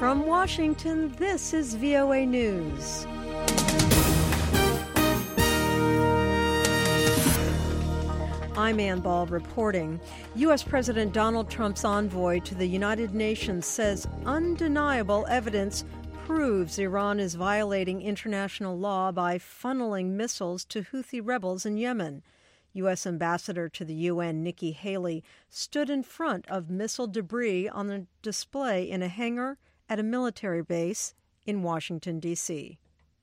From Washington, this is VOA News. I'm Ann Ball reporting. U.S. President Donald Trump's envoy to the United Nations says undeniable evidence proves Iran is violating international law by funneling missiles to Houthi rebels in Yemen. U.S. Ambassador to the UN, Nikki Haley, stood in front of missile debris on a display in a hangar at a military base in Washington, D.C.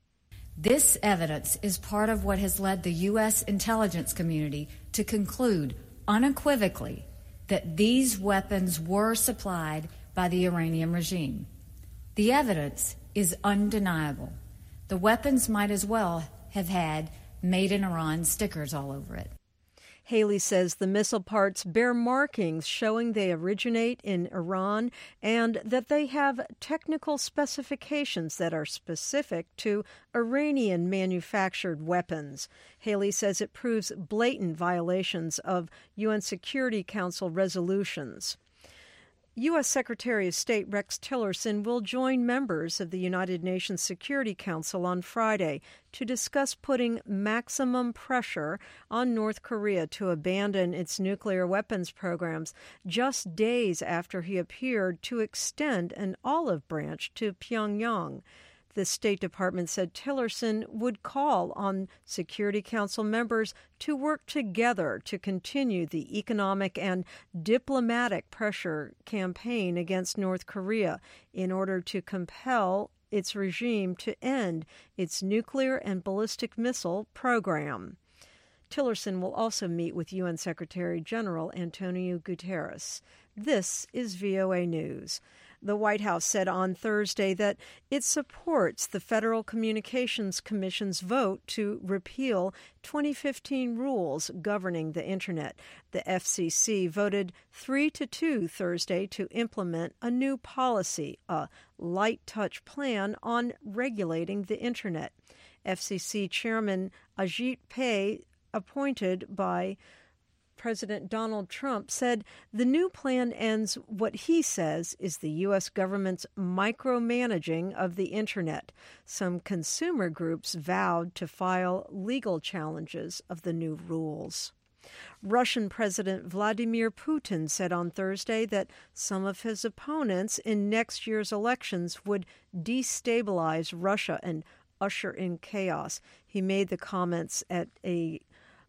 This evidence is part of what has led the U.S. intelligence community to conclude unequivocally that these weapons were supplied by the Iranian regime. The evidence is undeniable. The weapons might as well have had "Made in Iran" stickers all over it. Haley says the missile parts bear markings showing they originate in Iran and that they have technical specifications that are specific to Iranian-manufactured weapons. Haley says it proves blatant violations of UN Security Council resolutions. U.S. Secretary of State Rex Tillerson will join members of the United Nations Security Council on Friday to discuss putting maximum pressure on North Korea to abandon its nuclear weapons programs, just days after he appeared to extend an olive branch to Pyongyang. The State Department said Tillerson would call on Security Council members to work together to continue the economic and diplomatic pressure campaign against North Korea in order to compel its regime to end its nuclear and ballistic missile program. Tillerson will also meet with UN Secretary General Antonio Guterres. This is VOA News. The White House said on Thursday that it supports the Federal Communications Commission's vote to repeal 2015 rules governing the Internet. The FCC voted 3-2 Thursday to implement a new policy, a light touch plan on regulating the Internet. FCC Chairman Ajit Pai, appointed by President Donald Trump, said the new plan ends what he says is the U.S. government's micromanaging of the Internet. Some consumer groups vowed to file legal challenges of the new rules. Russian President Vladimir Putin said on Thursday that some of his opponents in next year's elections would destabilize Russia and usher in chaos. He made the comments at a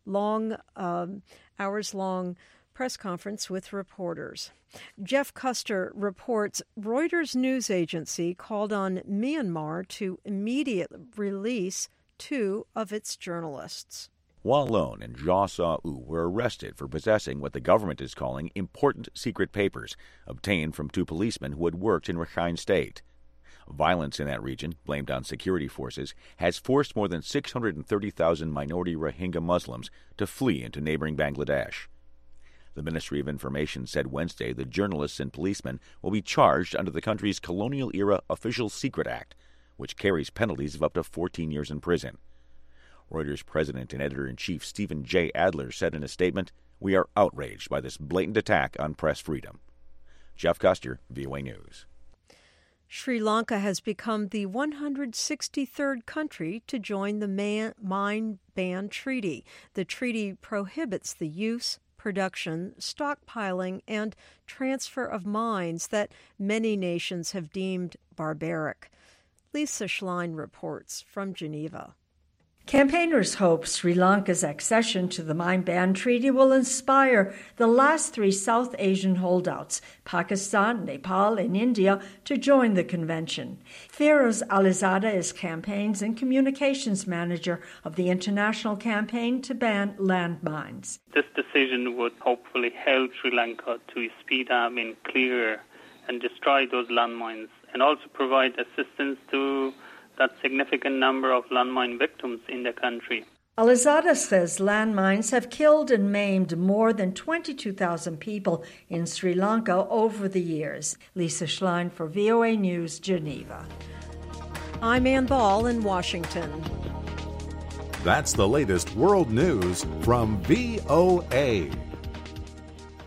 hours-long press conference with reporters. Jeff Custer reports Reuters news agency called on Myanmar to immediately release 2 of its journalists. Hua Lon and Jia Sa-u were arrested for possessing what the government is calling important secret papers obtained from 2 policemen who had worked in Rakhine State. Violence in that region, blamed on security forces, has forced more than 630,000 minority Rohingya Muslims to flee into neighboring Bangladesh. The Ministry of Information said Wednesday the journalists and policemen will be charged under the country's colonial-era Official Secret Act, which carries penalties of up to 14 years in prison. Reuters president and editor-in-chief Stephen J. Adler said in a statement, "We are outraged by this blatant attack on press freedom." Jeff Custer, VOA News. Sri Lanka has become the 163rd country to join the Mine Ban Treaty. The treaty prohibits the use, production, stockpiling, and transfer of mines that many nations have deemed barbaric. Lisa Schlein reports from Geneva. Campaigners hope Sri Lanka's accession to the Mine Ban Treaty will inspire the last 3 South Asian holdouts, Pakistan, Nepal, and India, to join the convention. Feroz Alizada is campaigns and communications manager of the international campaign to ban landmines. This decision would hopefully help Sri Lanka to speed up and clear and destroy those landmines, and also provide assistance to that significant number of landmine victims in the country. Alizada says landmines have killed and maimed more than 22,000 people in Sri Lanka over the years. Lisa Schlein for VOA News, Geneva. I'm Ann Ball in Washington. That's the latest world news from VOA.